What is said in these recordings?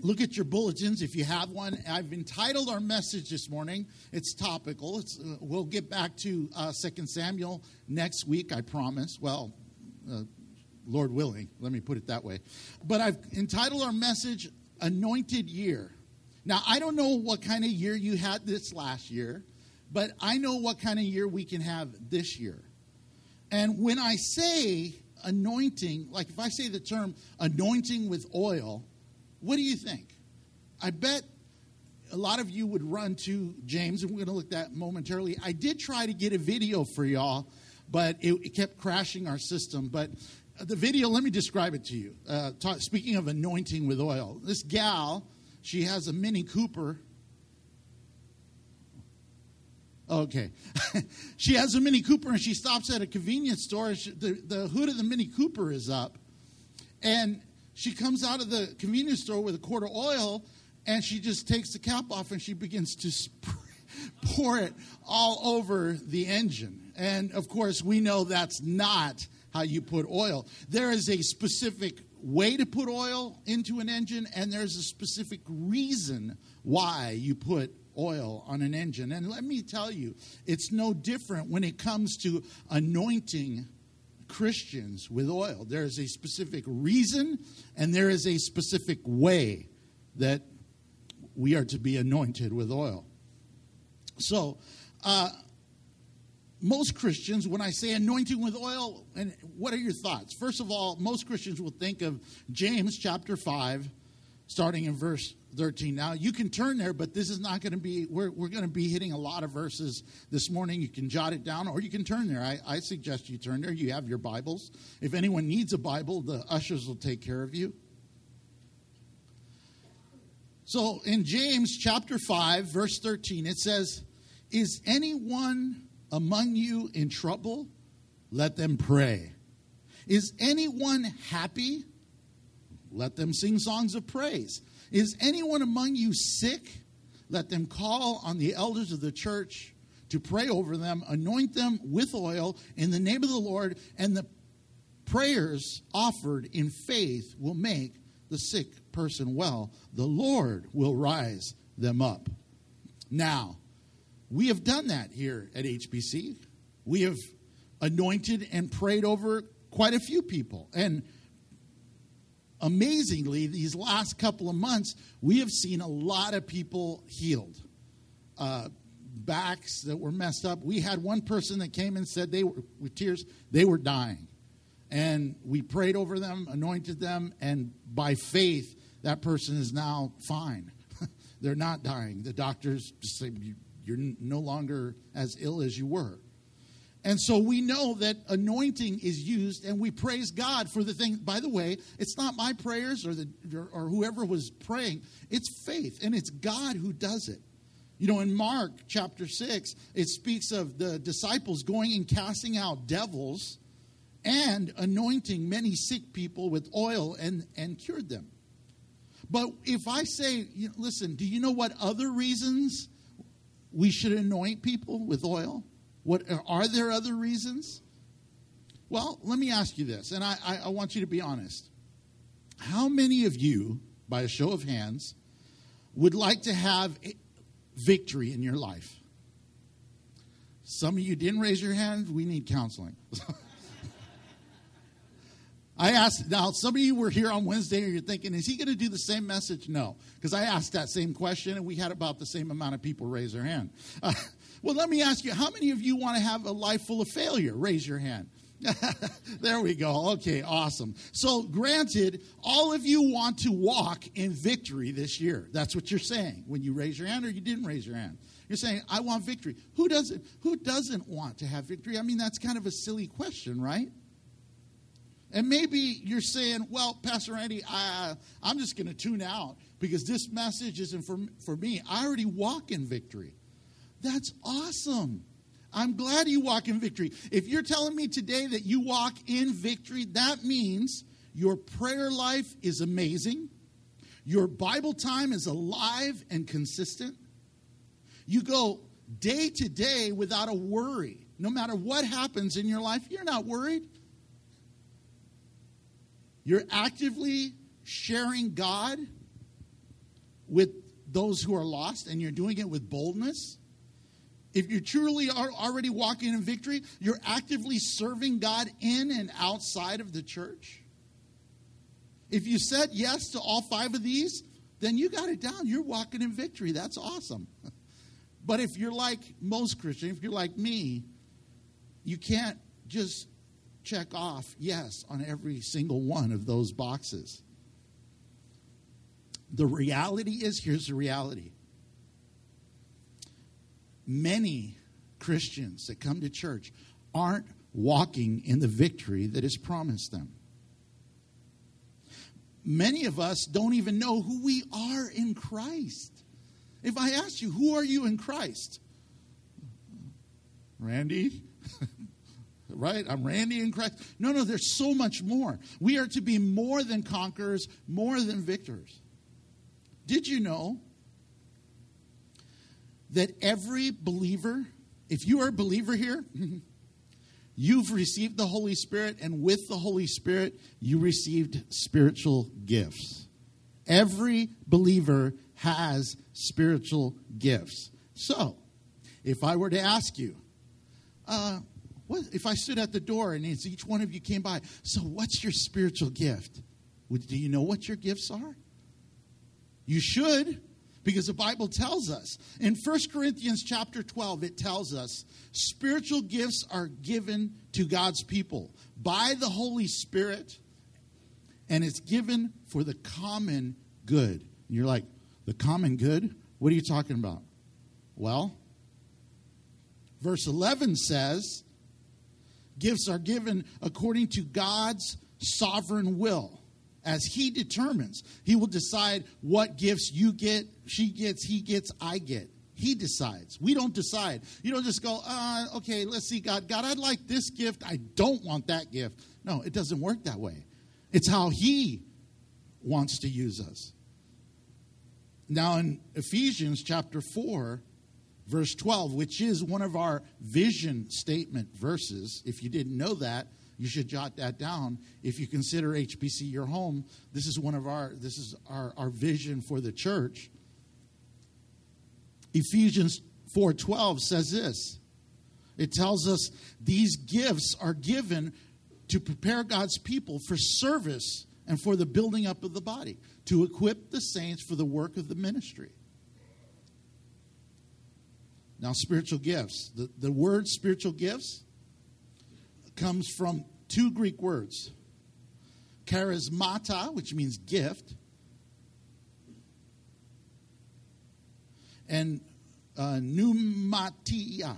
look at your bulletins if you have one. I've entitled our message this morning. It's topical. We'll get back to 2 Samuel next week, I promise. Well, Lord willing, let me put it that way. But I've entitled our message, Anointed Year. Now, I don't know what kind of year you had this last year, but I know what kind of year we can have this year. And when I say anointing, like if I say the term anointing with oil, what do you think? I bet a lot of you would run to James, and we're going to look at that momentarily. I did try to get a video for y'all, but it kept crashing our system. But the video, let me describe it to you. Speaking of anointing with oil, this gal, she has a Mini Cooper. Okay. She has a Mini Cooper, and she stops at a convenience store. The hood of the Mini Cooper is up. And she comes out of the convenience store with a quart of oil, and she just takes the cap off, and she begins to pour it all over the engine. And, of course, we know that's not how you put oil. There is a specific way to put oil into an engine, and there's a specific reason why you put oil on an engine. And let me tell you, it's no different when it comes to anointing Christians with oil. There is a specific reason, and there is a specific way that we are to be anointed with oil. So, most Christians, when I say anointing with oil, and what are your thoughts? First of all, most Christians will think of James chapter 5, starting in verse 13. Now, you can turn there, but this is not going to be, we're going to be hitting a lot of verses this morning. You can jot it down, or you can turn there. I suggest you turn there. You have your Bibles. If anyone needs a Bible, the ushers will take care of you. So, in James chapter 5, verse 13, it says, "Is anyone among you in trouble? Let them pray. Is anyone happy? Let them sing songs of praise. Is anyone among you sick? Let them call on the elders of the church to pray over them, anoint them with oil in the name of the Lord, and the prayers offered in faith will make the sick person well. The Lord will rise them up." Now, we have done that here at HBC. We have anointed and prayed over quite a few people. And amazingly, these last couple of months, we have seen a lot of people healed. Backs that were messed up. We had one person that came and said they were, with tears, they were dying. And we prayed over them, anointed them, and by faith, that person is now fine. They're not dying. The doctors just say, you're no longer as ill as you were. And so we know that anointing is used, and we praise God for the thing. By the way, it's not my prayers or whoever was praying. It's faith, and it's God who does it. You know, in Mark chapter 6, it speaks of the disciples going and casting out devils and anointing many sick people with oil and cured them. But if I say, listen, do you know what other reasons we should anoint people with oil? What are there other reasons? Well, let me ask you this, and I want you to be honest. How many of you, by a show of hands, would like to have victory in your life? Some of you didn't raise your hand. We need counseling. I asked, now some of you were here on Wednesday and you're thinking, is he going to do the same message? No, because I asked that same question and we had about the same amount of people raise their hand. Well, let me ask you, how many of you want to have a life full of failure? Raise your hand. There we go. Okay, awesome. So granted, all of you want to walk in victory this year. That's what you're saying when you raise your hand, or you didn't raise your hand. You're saying, I want victory. Who doesn't want to have victory? I mean, that's kind of a silly question, right? And maybe you're saying, well, Pastor Randy, I'm just going to tune out because this message isn't for me. I already walk in victory. That's awesome. I'm glad you walk in victory. If you're telling me today that you walk in victory, that means your prayer life is amazing. Your Bible time is alive and consistent. You go day to day without a worry. No matter what happens in your life, you're not worried. You're actively sharing God with those who are lost and you're doing it with boldness, if you truly are already walking in victory, you're actively serving God in and outside of the church. If you said yes to all 5 of these, then you got it down. You're walking in victory. That's awesome. But if you're like most Christians, if you're like me, you can't just check off yes on every single one of those boxes. The reality is, here's the reality. Many Christians that come to church aren't walking in the victory that is promised them. Many of us don't even know who we are in Christ. If I asked you, who are you in Christ? Randy? Right? I'm Randy in Christ. No, there's so much more. We are to be more than conquerors, more than victors. Did you know that every believer, if you are a believer here, you've received the Holy Spirit, and with the Holy Spirit, you received spiritual gifts. Every believer has spiritual gifts. So, if I were to ask you, if I stood at the door and as each one of you came by, so what's your spiritual gift? Do you know what your gifts are? You should, because the Bible tells us. In 1 Corinthians chapter 12, it tells us spiritual gifts are given to God's people by the Holy Spirit, and it's given for the common good. And you're like, the common good? What are you talking about? Well, verse 11 says, gifts are given according to God's sovereign will. As he determines, he will decide what gifts you get, she gets, he gets, I get. He decides. We don't decide. You don't just go, okay, let's see, God, I'd like this gift. I don't want that gift. No, it doesn't work that way. It's how he wants to use us. Now in Ephesians chapter 4, verse 12, which is one of our vision statement verses, if you didn't know that, you should jot that down. If you consider HBC your home, this is our vision for the church. Ephesians 4:12 says this. It tells us these gifts are given to prepare God's people for service and for the building up of the body, to equip the saints for the work of the ministry. Now, spiritual gifts. The word spiritual gifts comes from 2 Greek words. Charismata, which means gift, and pneumatia.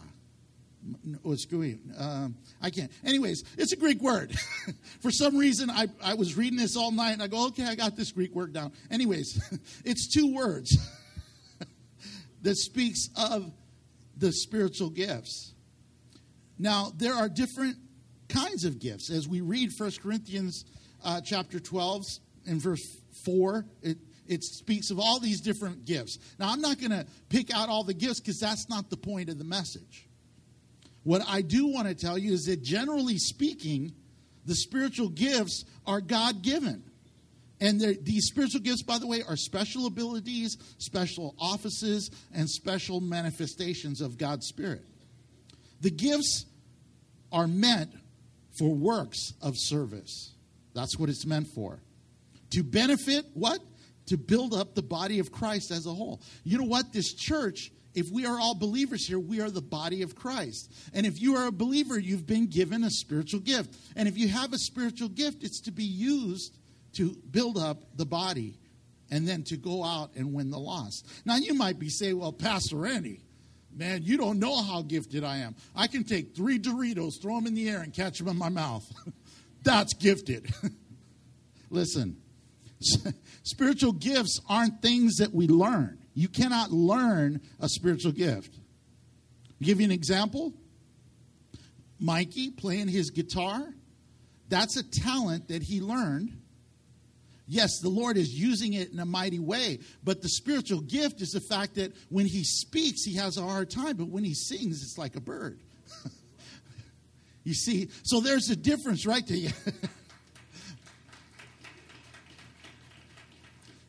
I can't. Anyways, it's a Greek word. For some reason, I was reading this all night, and I go, okay, I got this Greek word down. Anyways, it's 2 words that speaks of the spiritual gifts. Now, there are different kinds of gifts. As we read 1 Corinthians chapter 12 in verse 4, it speaks of all these different gifts. Now, I'm not going to pick out all the gifts because that's not the point of the message. What I do want to tell you is that generally speaking, the spiritual gifts are God-given. And these spiritual gifts, by the way, are special abilities, special offices, and special manifestations of God's Spirit. The gifts are meant for works of service. That's what it's meant for. To benefit what? To build up the body of Christ as a whole. You know what? This church, if we are all believers here, we are the body of Christ. And if you are a believer, you've been given a spiritual gift. And if you have a spiritual gift, it's to be used to build up the body and then to go out and win the lost. Now, you might be saying, well, Pastor Randy, man, you don't know how gifted I am. I can take 3 Doritos, throw them in the air, and catch them in my mouth. That's gifted. Listen, spiritual gifts aren't things that we learn. You cannot learn a spiritual gift. I'll give you an example. Mikey playing his guitar, that's a talent that he learned. Yes, the Lord is using it in a mighty way, but the spiritual gift is the fact that when he speaks, he has a hard time, but when he sings, it's like a bird. You see, so there's a difference, right?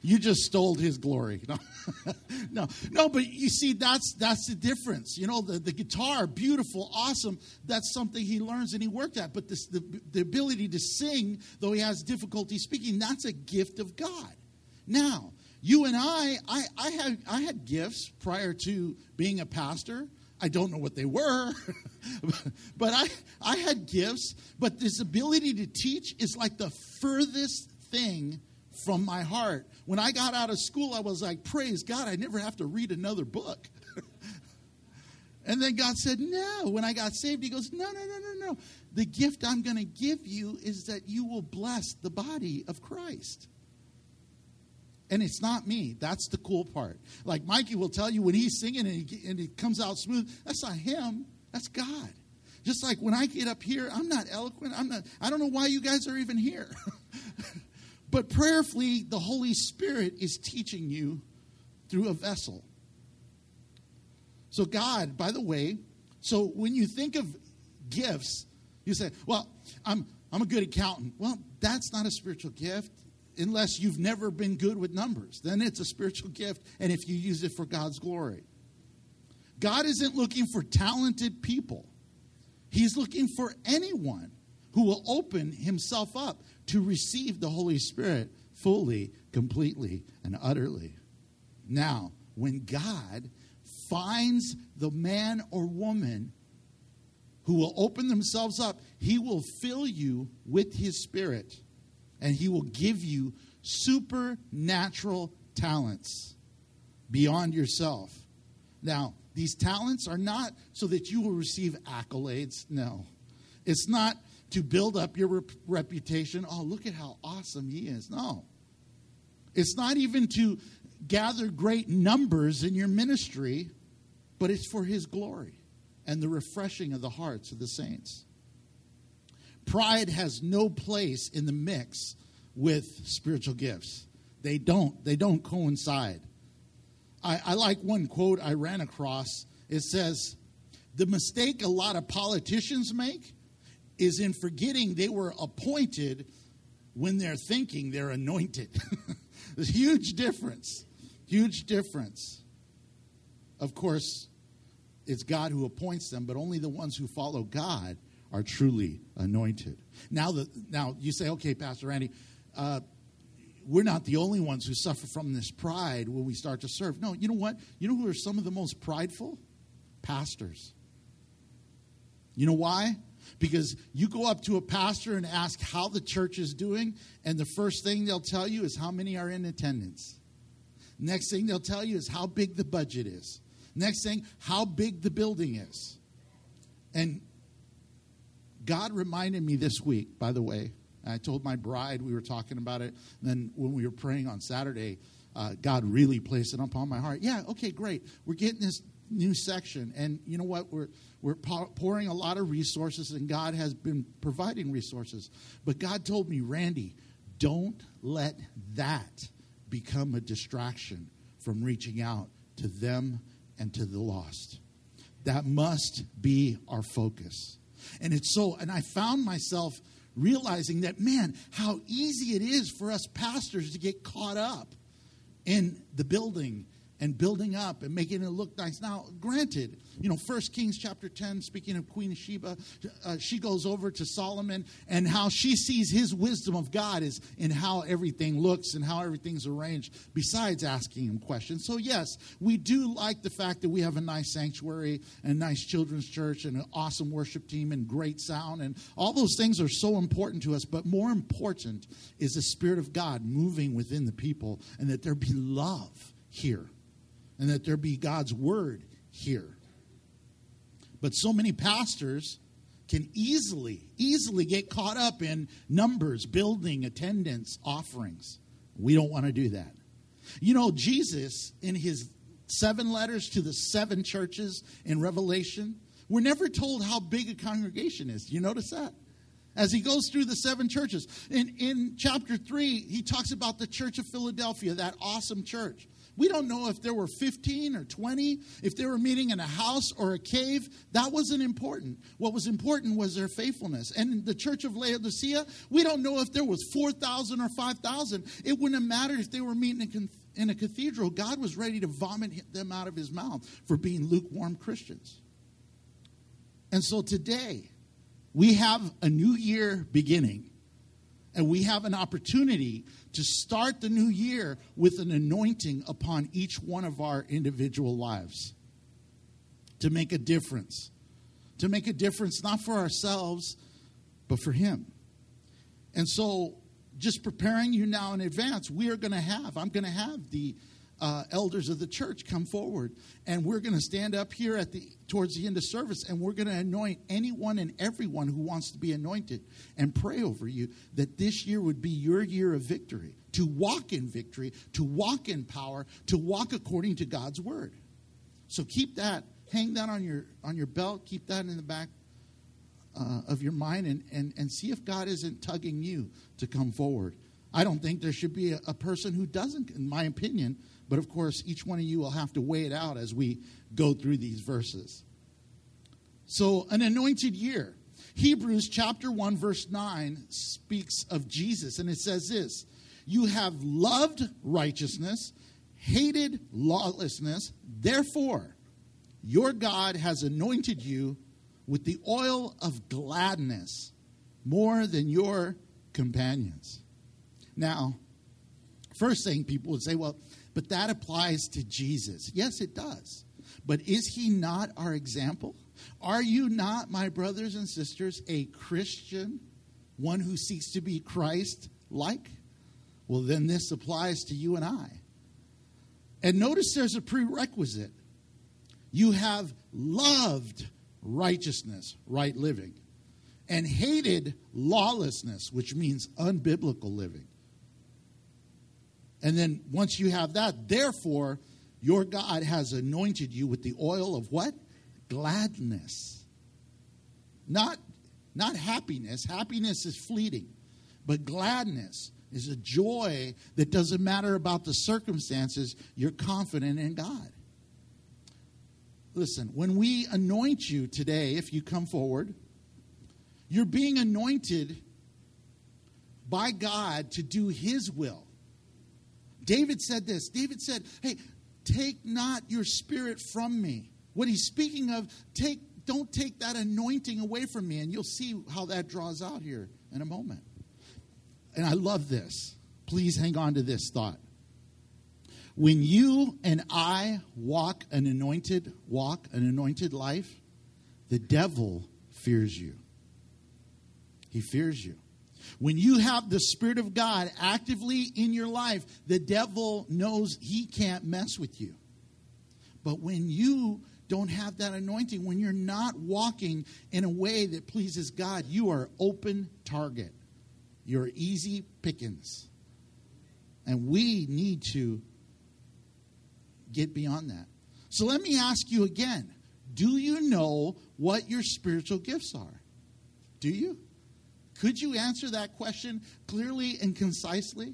You just stole his glory. No, but you see, that's the difference. You know, the guitar, beautiful, awesome. That's something he learns and he worked at. But the ability to sing, though he has difficulty speaking, that's a gift of God. Now, you and I had gifts prior to being a pastor. I don't know what they were, but I had gifts. But this ability to teach is like the furthest thing from my heart. When I got out of school, I was like, praise God, I never have to read another book. And then God said, no. When I got saved, he goes, no. The gift I'm going to give you is that you will bless the body of Christ. And it's not me. That's the cool part. Like Mikey will tell you when he's singing and it comes out smooth, that's not him. That's God. Just like when I get up here, I'm not eloquent. I don't know why you guys are even here. But prayerfully, the Holy Spirit is teaching you through a vessel. So God, by the way, so when you think of gifts, you say, well, I'm a good accountant. Well, that's not a spiritual gift. Unless you've never been good with numbers, then it's a spiritual gift, and if you use it for God's glory. God isn't looking for talented people. He's looking for anyone who will open himself up to receive the Holy Spirit fully, completely, and utterly. Now, when God finds the man or woman who will open themselves up, he will fill you with his Spirit. And he will give you supernatural talents beyond yourself. Now, these talents are not so that you will receive accolades. No. It's not to build up your reputation. Oh, look at how awesome he is. No. It's not even to gather great numbers in your ministry, but it's for his glory and the refreshing of the hearts of the saints. Pride has no place in the mix with spiritual gifts. They don't coincide. I like one quote I ran across. It says, the mistake a lot of politicians make is in forgetting they were appointed when they're thinking they're anointed. There's a huge difference. Huge difference. Of course, it's God who appoints them, but only the ones who follow God are truly anointed. Now you say, okay, Pastor Randy, we're not the only ones who suffer from this pride when we start to serve. No, you know what? You know who are some of the most prideful? Pastors. You know why? Because you go up to a pastor and ask how the church is doing, and the first thing they'll tell you is how many are in attendance. Next thing they'll tell you is how big the budget is. Next thing, how big the building is. And God reminded me this week, by the way. I told my bride, we were talking about it. And then when we were praying on Saturday, God really placed it upon my heart. Yeah, okay, great. We're getting this new section. And you know what? We're pouring a lot of resources, and God has been providing resources. But God told me, Randy, don't let that become a distraction from reaching out to them and to the lost. That must be our focus. And I found myself realizing that, man, how easy it is for us pastors to get caught up in the building and building up and making it look nice. Now, granted, 1 Kings chapter 10, speaking of Queen Sheba, she goes over to Solomon, and how she sees his wisdom of God is in how everything looks and how everything's arranged, besides asking him questions. So, yes, we do like the fact that we have a nice sanctuary and a nice children's church and an awesome worship team and great sound, and all those things are so important to us. But more important is the Spirit of God moving within the people, and that there be love here. And that there be God's word here. But so many pastors can easily get caught up in numbers, building, attendance, offerings. We don't want to do that. Jesus, in his 7 letters to the 7 churches in Revelation, we're never told how big a congregation is. Do you notice that? as he goes through the 7 churches. In chapter 3, he talks about the church of Philadelphia, that awesome church. We don't know if there were 15 or 20, if they were meeting in a house or a cave. That wasn't important. What was important was their faithfulness. And in the church of Laodicea, we don't know if there was 4,000 or 5,000. It wouldn't have mattered if they were meeting in a cathedral. God was ready to vomit them out of his mouth for being lukewarm Christians. And so today, we have a new year beginning, and we have an opportunity to start the new year with an anointing upon each one of our individual lives to make a difference. To make a difference not for ourselves, but for him. And so, just preparing you now in advance, I'm going to have the elders of the church come forward, and we're going to stand up here towards the end of service, and we're going to anoint anyone and everyone who wants to be anointed and pray over you that this year would be your year of victory, to walk in victory, to walk in power, to walk according to God's word. So keep that, hang that on your belt, keep that in the back of your mind, and see if God isn't tugging you to come forward. I don't think there should be a person who doesn't, in my opinion. But, of course, each one of you will have to weigh it out as we go through these verses. So, an anointed year. Hebrews chapter 1, verse 9 speaks of Jesus. And it says this: you have loved righteousness, hated lawlessness. Therefore, your God has anointed you with the oil of gladness more than your companions. Now, first thing people would say, well, but that applies to Jesus. Yes, it does. But is he not our example? Are you not, my brothers and sisters, a Christian, one who seeks to be Christ-like? Well, then this applies to you and I. And notice there's a prerequisite. You have loved righteousness, right living, and hated lawlessness, which means unbiblical living. And then once you have that, therefore, your God has anointed you with the oil of what? Gladness. Not happiness. Happiness is fleeting. But gladness is a joy that doesn't matter about the circumstances. You're confident in God. Listen, when we anoint you today, if you come forward, you're being anointed by God to do his will. David said this. David said, hey, take not your spirit from me. What he's speaking of, don't take that anointing away from me. And you'll see how that draws out here in a moment. And I love this. Please hang on to this thought. When you and I walk an anointed life, the devil fears you. He fears you. When you have the Spirit of God actively in your life, the devil knows he can't mess with you. But when you don't have that anointing, when you're not walking in a way that pleases God, you are open target. You're easy pickings. And we need to get beyond that. So let me ask you again. Do you know what your spiritual gifts are? Do you? Could you answer that question clearly and concisely?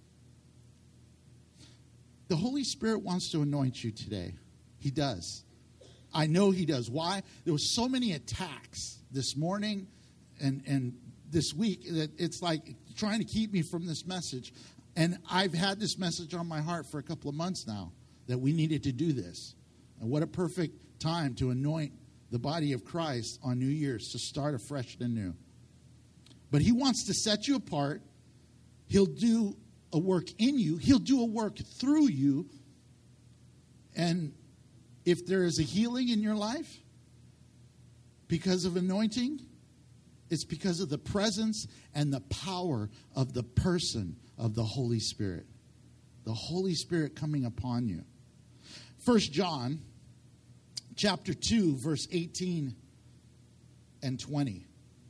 The Holy Spirit wants to anoint you today. He does. I know he does. Why? There were so many attacks this morning and this week that it's like trying to keep me from this message. And I've had this message on my heart for a couple of months now that we needed to do this. And what a perfect time to anoint the body of Christ on New Year's, to start afresh and anew. But he wants to set you apart. He'll do a work in you. He'll do a work through you. And if there is a healing in your life because of anointing, it's because of the presence and the power of the person of the Holy Spirit. The Holy Spirit coming upon you. 1 John chapter 2, verse 18 and 20.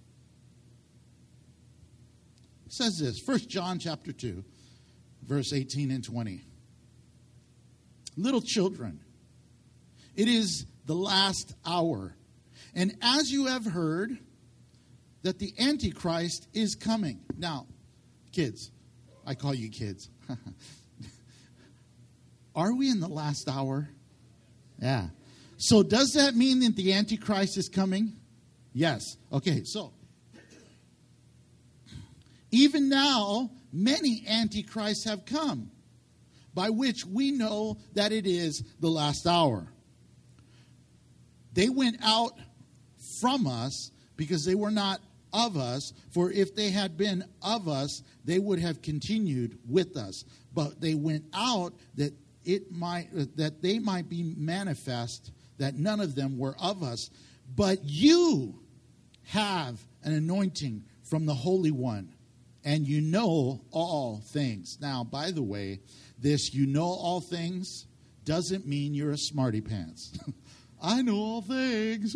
It says this, 1 John chapter 2, verse 18 and 20. Little children, it is the last hour. And as you have heard that the Antichrist is coming. Now, kids, I call you kids. Are we in the last hour? Yeah. So does that mean that the Antichrist is coming? Yes. Okay, so even now, many Antichrists have come, by which we know that it is the last hour. They went out from us because they were not of us, for if they had been of us, they would have continued with us. But they went out that they might be manifest that none of them were of us. But you have an anointing from the Holy One, and you know all things. Now, by the way, this "you know all things" doesn't mean you're a smarty pants. I know all things.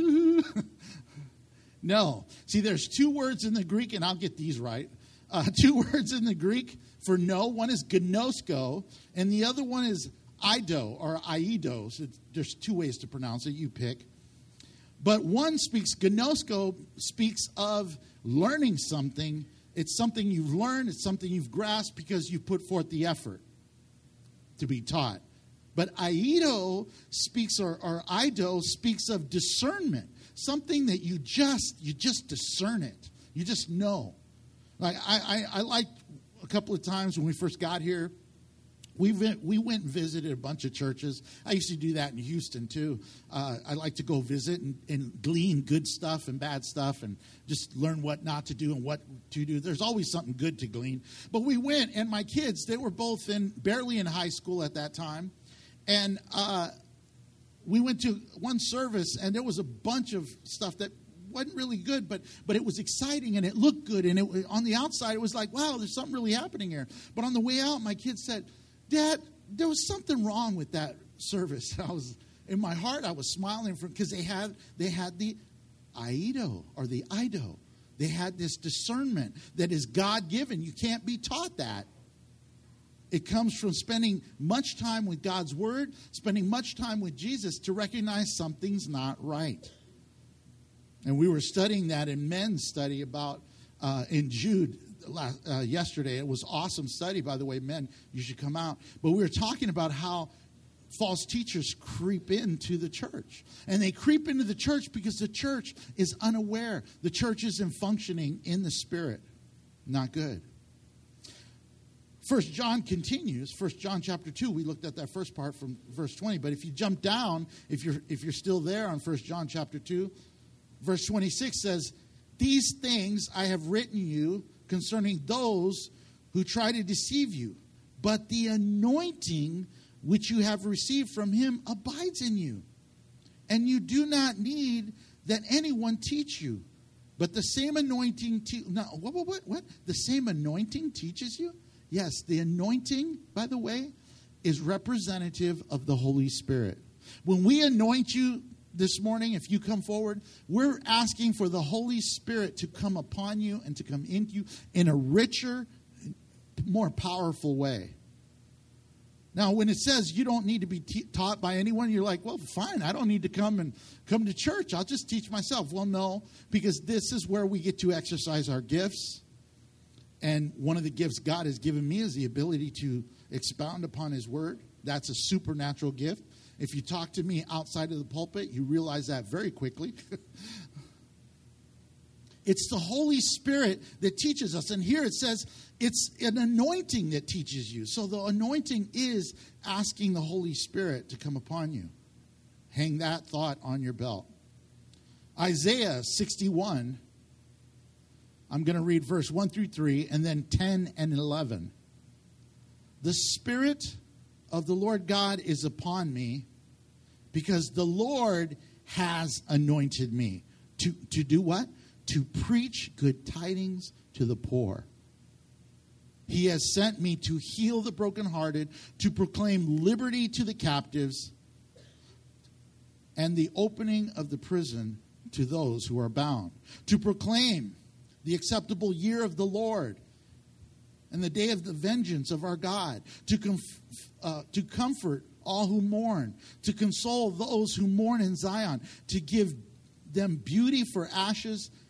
No. See, there's two words in the Greek, and I'll get these right. Two words in the Greek for know. One is gnosko, and the other one is ido or aido. So there's two ways to pronounce it. You pick. But one speaks, gnosko speaks of learning something. It's something you've learned. It's something you've grasped because you've put forth the effort to be taught. But aido speaks, or ido speaks of discernment. Something that you just discern it. You just know. Like I liked a couple of times when we first got here, we went and visited a bunch of churches. I used to do that in Houston too. I like to go visit and glean good stuff and bad stuff and just learn what not to do and what to do. There's always something good to glean. But we went, and my kids, they were both barely in high school at that time. And we went to one service, and there was a bunch of stuff that wasn't really good, but it was exciting, and it looked good. And on the outside, it was like, wow, there's something really happening here. But on the way out, my kids said, Dad, there was something wrong with that service. In my heart, I was smiling because they had the aido or the ido. They had this discernment that is God-given. You can't be taught that. It comes from spending much time with God's Word, spending much time with Jesus to recognize something's not right. And we were studying that in men's study about in Jude yesterday. It was an awesome study, by the way. Men, you should come out. But we were talking about how false teachers creep into the church. And they creep into the church because the church is unaware. The church isn't functioning in the Spirit. Not good. 1 John continues. 1 John chapter 2, we looked at that first part from verse 20. But if you jump down, if you're still there on 1 John chapter 2, verse 26 says, "These things I have written you concerning those who try to deceive you. But the anointing which you have received from him abides in you. And you do not need that anyone teach you. But the same anointing... What? The same anointing teaches you? Yes, the anointing, by the way, is representative of the Holy Spirit. When we anoint you this morning, if you come forward, we're asking for the Holy Spirit to come upon you and to come into you in a richer, more powerful way. Now, when it says you don't need to be taught by anyone, you're like, well, fine, I don't need to come to church. I'll just teach myself. Well, no, because this is where we get to exercise our gifts. And one of the gifts God has given me is the ability to expound upon His Word. That's a supernatural gift. If you talk to me outside of the pulpit, you realize that very quickly. It's the Holy Spirit that teaches us. And here it says it's an anointing that teaches you. So the anointing is asking the Holy Spirit to come upon you. Hang that thought on your belt. Isaiah 61. I'm going to read verse 1 through 3 and then 10 and 11. The Spirit of the Lord God is upon me because the Lord has anointed me. To do what? To preach good tidings to the poor. He has sent me to heal the brokenhearted, to proclaim liberty to the captives, and the opening of the prison to those who are bound. To proclaim the acceptable year of the Lord and the day of the vengeance of our God, to comfort all who mourn, to console those who mourn in Zion, to give them beauty for ashes,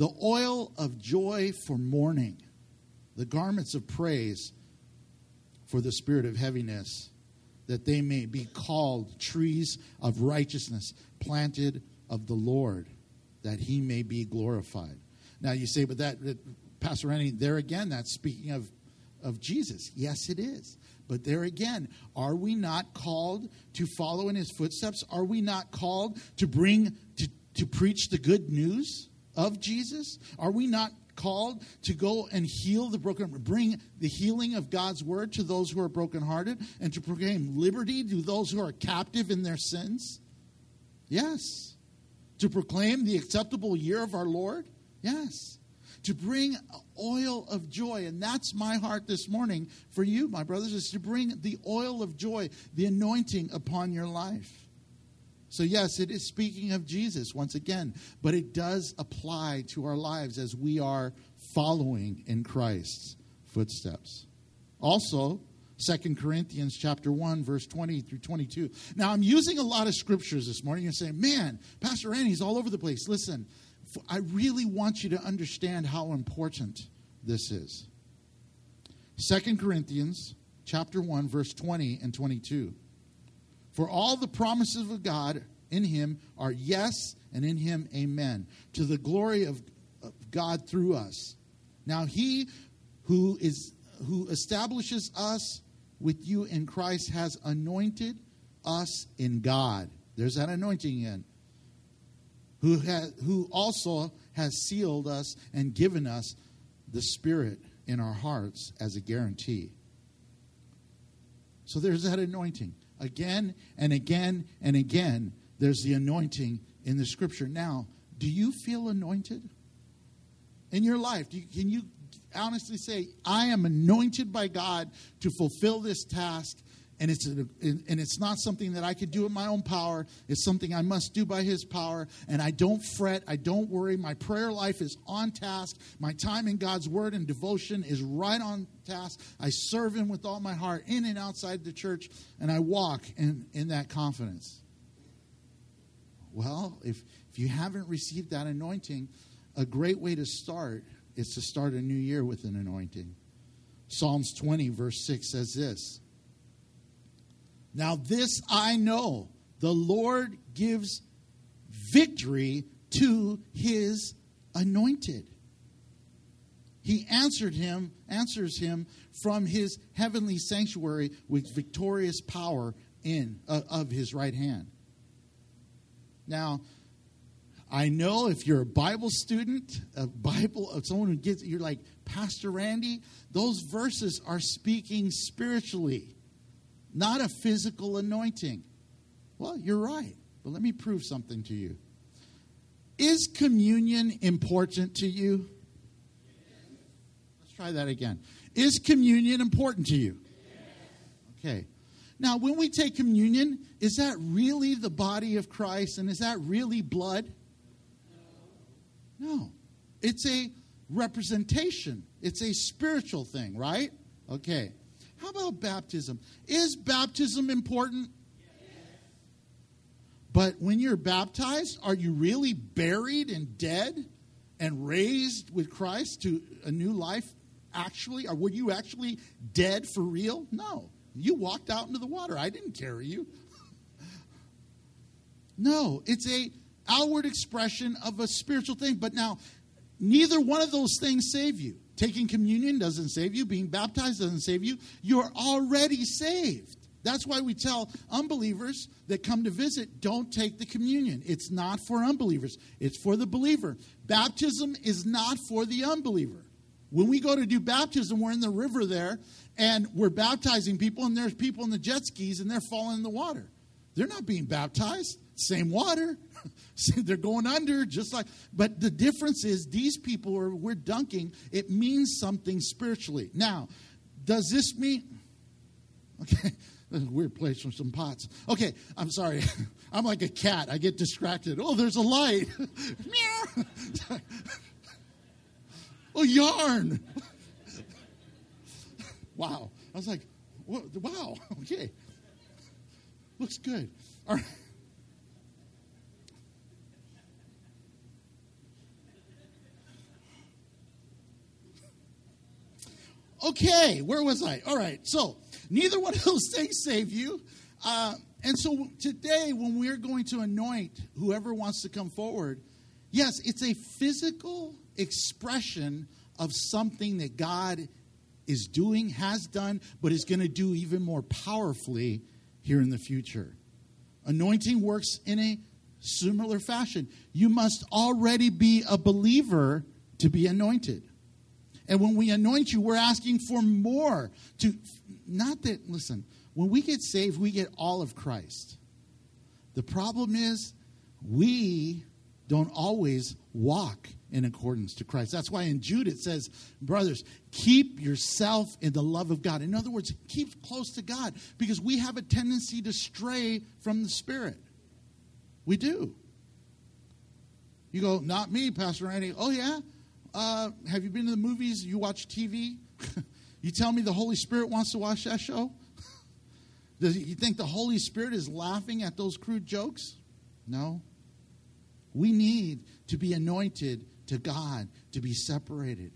the oil of joy for mourning, the garments of praise for the spirit of heaviness, that they may be called trees of righteousness, planted of the Lord, that he may be glorified. Now you say, but that Pastor Randy, there again, that's speaking of Jesus. Yes, it is. But there again, are we not called to follow in his footsteps? Are we not called to to preach the good news of Jesus? Are we not called to go and heal the broken, bring the healing of God's word to those who are brokenhearted, and to proclaim liberty to those who are captive in their sins? Yes. To proclaim the acceptable year of our Lord? Yes. To bring oil of joy. And that's my heart this morning for you, my brothers, is to bring the oil of joy, the anointing upon your life. So yes, it is speaking of Jesus once again, but it does apply to our lives as we are following in Christ's footsteps. Also, 2 Corinthians chapter 1, verse 20 through 22. Now, I'm using a lot of scriptures this morning. You're saying, man, Pastor Randy's all over the place. Listen, I really want you to understand how important this is. 2 Corinthians chapter 1, verse 20 and 22. For all the promises of God in him are yes, and in him amen, to the glory of God through us. Now he who establishes us with you in Christ has anointed us in God. There's that anointing in. Who also has sealed us and given us the Spirit in our hearts as a guarantee. So there's that anointing. Again and again and again, there's the anointing in the Scripture. Now, do you feel anointed in your life? Can you honestly say, I am anointed by God to fulfill this task, and it's not something that I could do in my own power. It's something I must do by his power, and I don't fret. I don't worry. My prayer life is on task. My time in God's word and devotion is right on task. I serve him with all my heart in and outside the church, and I walk in that confidence. Well, if you haven't received that anointing, a great way to start is to start a new year with an anointing. Psalms 20, verse 6 says this. Now this I know, the Lord gives victory to his anointed. He answers him from his heavenly sanctuary with victorious power of his right hand. Now, I know if you're a Bible student, someone who gets, you're like, Pastor Randy, those verses are speaking spiritually, not a physical anointing. Well, you're right, but let me prove something to you. Is communion important to you? Let's try that again. Is communion important to you? Okay. Now, when we take communion, is that really the body of Christ, and is that really blood? No. It's a representation. It's a spiritual thing, right? Okay. How about baptism? Is baptism important? Yes. But when you're baptized, are you really buried and dead and raised with Christ to a new life? Actually, or were you actually dead for real? No. You walked out into the water. I didn't carry you. No, it's a outward expression of a spiritual thing. But now, neither one of those things save you. Taking communion doesn't save you. Being baptized doesn't save you. You're already saved. That's why we tell unbelievers that come to visit, don't take the communion. It's not for unbelievers. It's for the believer. Baptism is not for the unbeliever. When we go to do baptism, we're in the river there, and we're baptizing people, and there's people in the jet skis, and they're falling in the water. They're not being baptized. Same water. They're going under just like, but the difference is these people we're dunking, it means something spiritually. Now, does this mean, okay, that's a weird place for some pots. Okay, I'm sorry. I'm like a cat. I get distracted. Oh, there's a light. Oh, yarn. Wow. I was like, wow, okay. Looks good. All right. Okay, where was I? All right, so neither one of those things save you. And so today, when we're going to anoint whoever wants to come forward, yes, it's a physical expression of something that God is doing, has done, but is going to do even more powerfully here in the future. Anointing works in a similar fashion. You must already be a believer to be anointed. And when we anoint you, we're asking for more. Listen, when we get saved, we get all of Christ. The problem is we don't always walk in accordance to Christ. That's why in Jude it says, brothers, keep yourself in the love of God. In other words, keep close to God, because we have a tendency to stray from the Spirit. We do. You go, not me, Pastor Randy. Oh, yeah? Have you been to the movies? You watch TV? You tell me the Holy Spirit wants to watch that show? You think the Holy Spirit is laughing at those crude jokes? No. We need to be anointed to God, to be separated.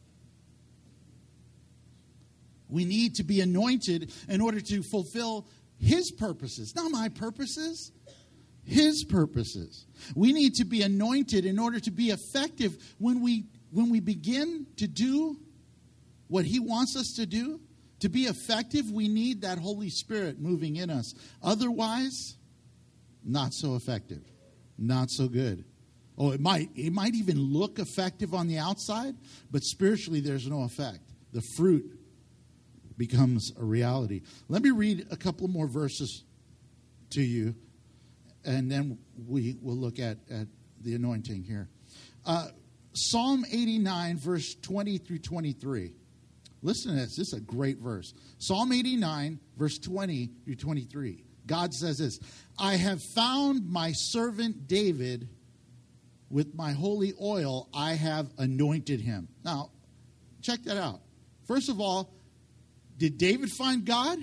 We need to be anointed in order to fulfill His purposes, not my purposes. His purposes. We need to be anointed in order to be effective when we begin to do what He wants us to do. To be effective, we need that Holy Spirit moving in us. Otherwise, not so effective. Not so good. Oh, it might even look effective on the outside, but spiritually there's no effect. The fruit becomes a reality. Let me read a couple more verses to you, and then we will look at the anointing here. Psalm 89, verse 20 through 23. Listen to this. This is a great verse. Psalm 89, verse 20 through 23. God says this, I have found my servant David. With my holy oil, I have anointed him. Now, check that out. First of all, did David find God?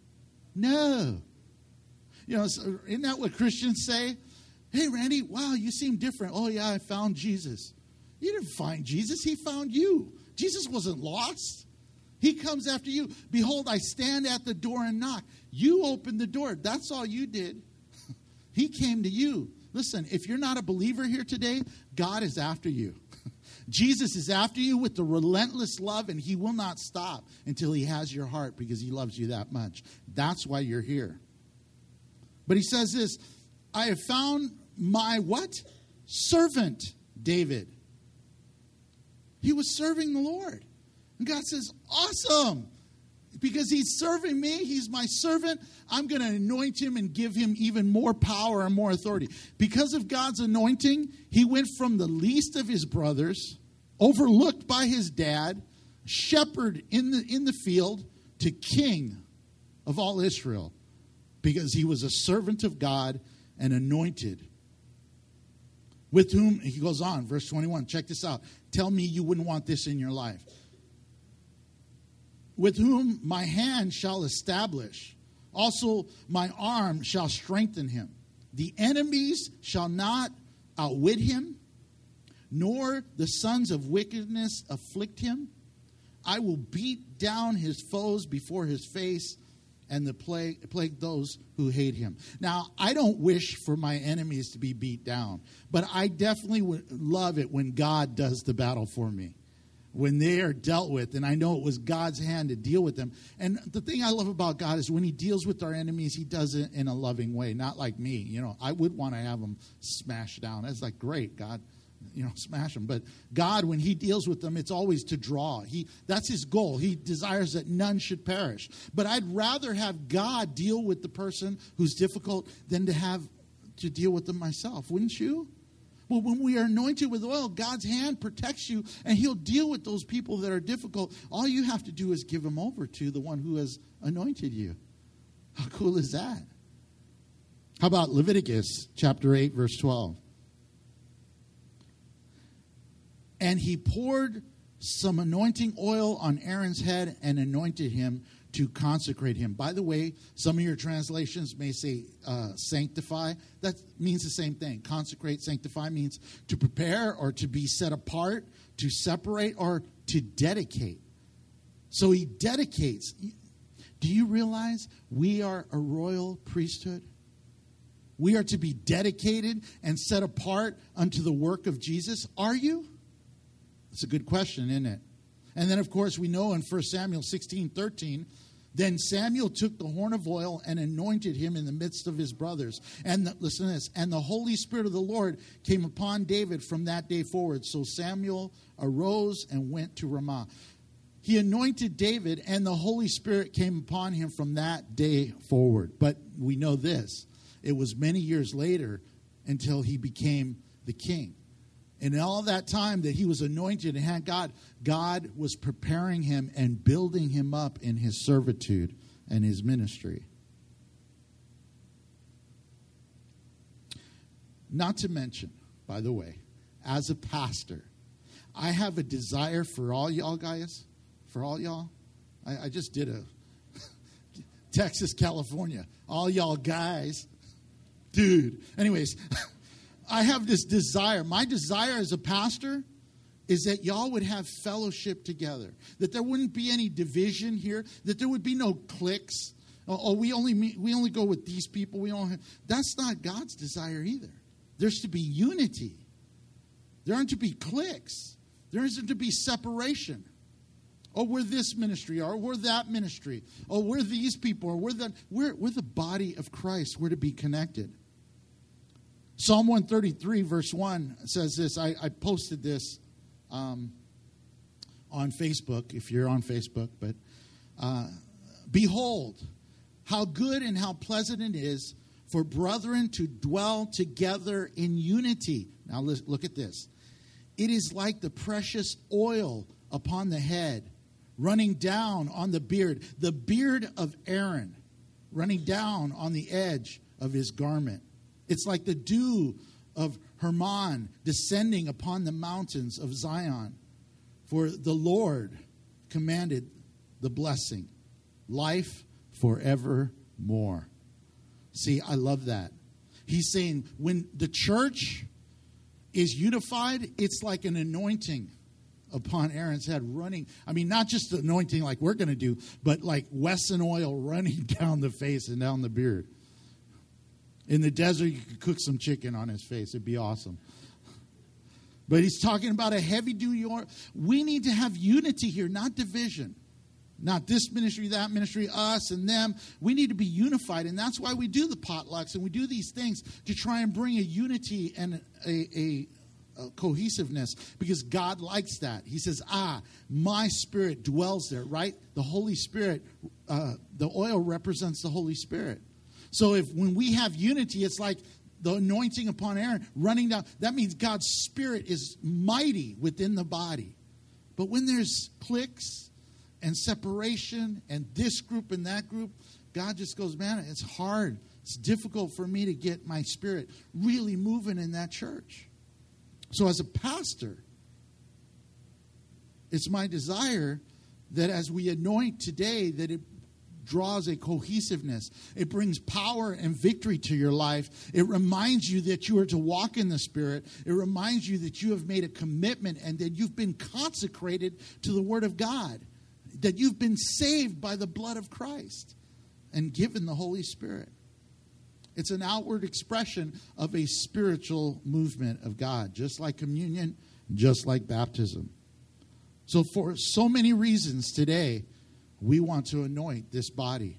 No. You know, isn't that what Christians say? Hey, Randy, wow, you seem different. Oh, yeah, I found Jesus. You didn't find Jesus. He found you. Jesus wasn't lost. He comes after you. Behold, I stand at the door and knock. You opened the door. That's all you did. He came to you. Listen, if you're not a believer here today, God is after you. Jesus is after you with the relentless love, and He will not stop until He has your heart because He loves you that much. That's why you're here. But He says this, I have found my what? Servant David. He was serving the Lord. And God says, awesome. Because he's serving me, he's my servant, I'm going to anoint him and give him even more power and more authority. Because of God's anointing, he went from the least of his brothers, overlooked by his dad, shepherd in the field, to king of all Israel. Because he was a servant of God and anointed. With whom, he goes on, verse 21, check this out. Tell me you wouldn't want this in your life. With whom my hand shall establish. Also my arm shall strengthen him. The enemies shall not outwit him, nor the sons of wickedness afflict him. I will beat down his foes before his face, and the plague those who hate him. Now, I don't wish for my enemies to be beat down, but I definitely would love it when God does the battle for me. When they are dealt with, and I know it was God's hand to deal with them. And the thing I love about God is when he deals with our enemies, he does it in a loving way, not like me. You know, I would want to have them smashed down. It's like, great, God, you know, smash them. But God, when he deals with them, it's always to draw. That's his goal. He desires that none should perish. But I'd rather have God deal with the person who's difficult than to have to deal with them myself. Wouldn't you? Well, when we are anointed with oil, God's hand protects you, and he'll deal with those people that are difficult. All you have to do is give them over to the one who has anointed you. How cool is that? How about Leviticus chapter 8, verse 12? And he poured some anointing oil on Aaron's head and anointed him to consecrate him. By the way, some of your translations may say sanctify. That means the same thing. Consecrate, sanctify means to prepare or to be set apart, to separate or to dedicate. So he dedicates. Do you realize we are a royal priesthood? We are to be dedicated and set apart unto the work of Jesus. Are you? It's a good question, isn't it? And then, of course, we know in 1 Samuel 16:13, then Samuel took the horn of oil and anointed him in the midst of his brothers. And listen to this. And the Holy Spirit of the Lord came upon David from that day forward. So Samuel arose and went to Ramah. He anointed David, and the Holy Spirit came upon him from that day forward. But we know this. It was many years later until he became the king. And in all that time that he was anointed and had God was preparing him and building him up in his servitude and his ministry. Not to mention, by the way, as a pastor, I have a desire for all y'all guys, for all y'all. I just did a Texas, California, all y'all guys. Dude. Anyways, I have this desire. My desire as a pastor is that y'all would have fellowship together. That there wouldn't be any division here. That there would be no cliques. Oh, we only go with these people. That's not God's desire either. There's to be unity. There aren't to be cliques. There isn't to be separation. Oh, we're this ministry, or we're that ministry. Oh, we're these people, or we're that. We're the body of Christ. We're to be connected. Psalm 133, verse 1 says this. I posted this on Facebook, if you're on Facebook. But behold, how good and how pleasant it is for brethren to dwell together in unity. Now look at this. It is like the precious oil upon the head, running down on the beard of Aaron, running down on the edge of his garment. It's like the dew of Hermon descending upon the mountains of Zion. For the Lord commanded the blessing, life forevermore. See, I love that. He's saying when the church is unified, it's like an anointing upon Aaron's head running. I mean, not just the anointing like we're going to do, but like Wesson oil running down the face and down the beard. In the desert, you could cook some chicken on his face. It'd be awesome. But he's talking about a heavy-duty oil. We need to have unity here, not division. Not this ministry, that ministry, us and them. We need to be unified, and that's why we do the potlucks and we do these things to try and bring a unity and a cohesiveness, because God likes that. He says, my spirit dwells there, right? The Holy Spirit, the oil represents the Holy Spirit. So when we have unity, it's like the anointing upon Aaron running down. That means God's Spirit is mighty within the body. But when there's cliques and separation and this group and that group, God just goes, man, it's hard. It's difficult for me to get my spirit really moving in that church. So as a pastor, it's my desire that as we anoint today, that it draws a cohesiveness. It brings power and victory to your life. It reminds you that you are to walk in the Spirit. It reminds you that you have made a commitment and that you've been consecrated to the Word of God, that you've been saved by the blood of Christ and given the Holy Spirit. It's an outward expression of a spiritual movement of God, just like communion, just like baptism. So for so many reasons today, we want to anoint this body.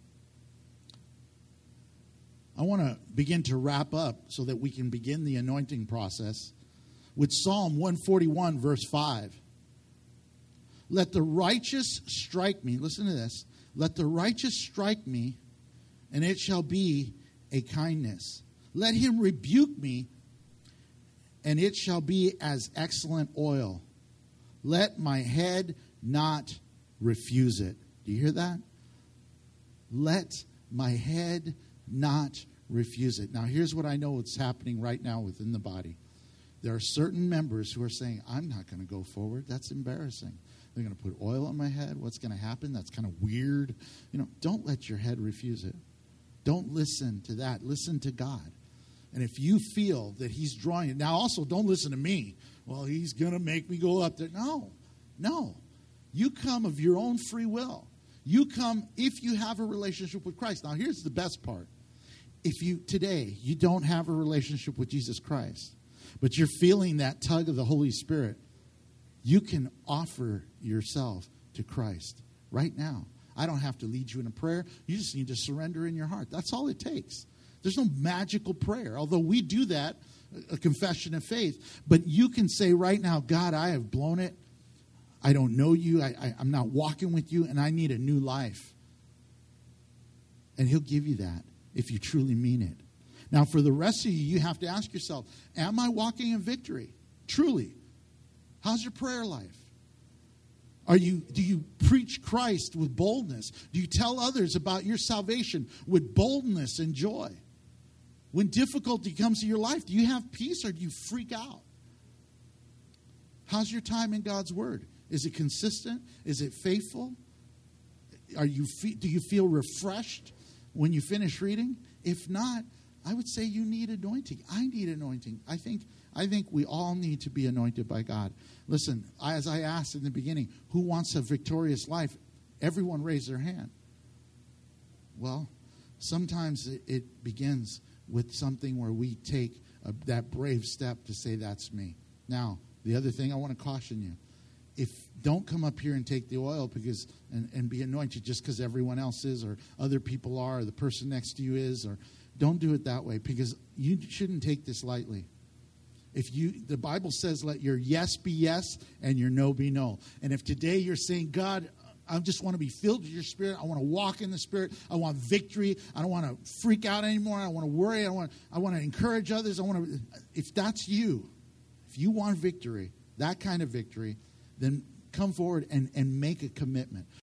I want to begin to wrap up so that we can begin the anointing process with Psalm 141, verse 5. Let the righteous strike me. Listen to this. Let the righteous strike me, and it shall be a kindness. Let him rebuke me, and it shall be as excellent oil. Let my head not refuse it. Do you hear that? Let my head not refuse it. Now, here's what I know what's happening right now within the body. There are certain members who are saying, I'm not going to go forward. That's embarrassing. They're going to put oil on my head. What's going to happen? That's kind of weird. Don't let your head refuse it. Don't listen to that. Listen to God. And if you feel that he's drawing it, now also don't listen to me. Well, he's going to make me go up there. No. You come of your own free will. You come if you have a relationship with Christ. Now, here's the best part. If today you don't have a relationship with Jesus Christ, but you're feeling that tug of the Holy Spirit, you can offer yourself to Christ right now. I don't have to lead you in a prayer. You just need to surrender in your heart. That's all it takes. There's no magical prayer, although we do that, a confession of faith. But you can say right now, God, I have blown it. I don't know you. I'm not walking with you, and I need a new life. And he'll give you that if you truly mean it. Now, for the rest of you, you have to ask yourself, am I walking in victory? Truly. How's your prayer life? Do you preach Christ with boldness? Do you tell others about your salvation with boldness and joy? When difficulty comes to your life, do you have peace or do you freak out? How's your time in God's Word? Is it consistent? Is it faithful? Do you feel refreshed when you finish reading? If not, I would say you need anointing. I need anointing. I think we all need to be anointed by God. Listen, as I asked in the beginning, who wants a victorious life? Everyone raised their hand. Well, sometimes it begins with something where we take that brave step to say, that's me. Now, the other thing I want to caution you, don't come up here and take the oil and be anointed just because everyone else is or other people are or the person next to you is, or don't do it that way, because you shouldn't take this lightly. The Bible says, let your yes be yes and your no be no. And if today you're saying, God, I just want to be filled with your Spirit. I want to walk in the Spirit. I want victory. I don't want to freak out anymore. I don't want to worry. I want to encourage others. If that's you, if you want victory, that kind of victory, then come forward and make a commitment.